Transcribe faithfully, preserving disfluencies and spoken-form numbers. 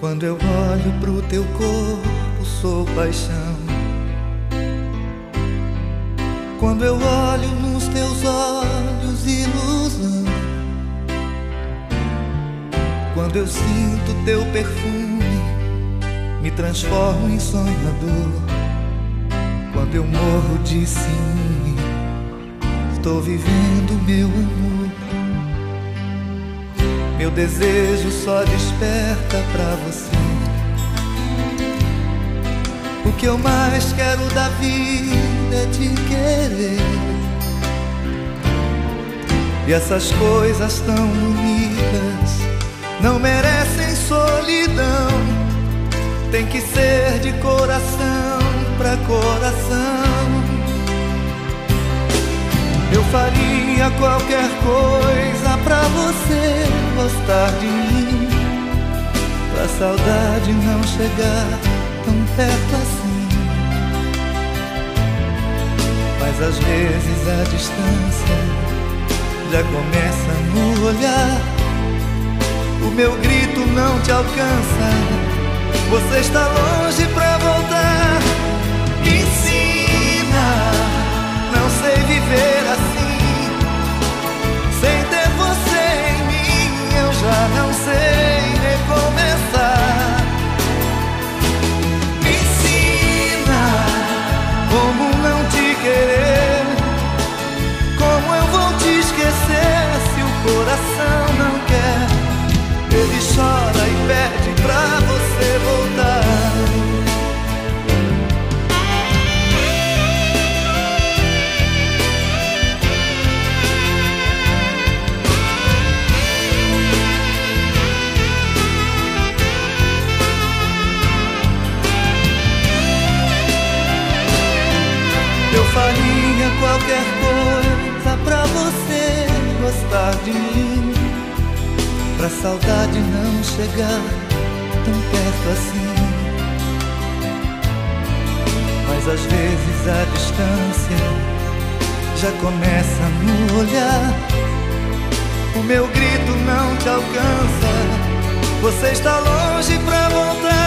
Quando eu olho pro teu corpo, sou paixão. Quando eu olho nos teus olhos, ilusão. Quando eu sinto teu perfume, me transformo em sonhador. Quando eu morro de ciúme, estou vivendo meu amor. Meu desejo só desperta pra você. O que eu mais quero da vida é te querer. E essas coisas tão bonitas não merecem solidão. Tem que ser de coração pra coração. Eu faria qualquer coisa pra você gostar de mim, pra saudade não chegar tão perto assim. Mas às vezes a distância já começa no olhar. O meu grito não te alcança, você está longe pra voltar. Me ensina, não sei viver assim. Sem ter você em mim, eu já não sei recomeçar. Me ensina como não te querer, como eu vou te esquecer se o coração não quer. Ele chora e pede pra você voltar. Eu faria qualquer coisa pra você gostar de mim, pra saudade não chegar tão perto assim. Mas às vezes a distância já começa no olhar. O meu grito não te alcança, você está longe pra voltar.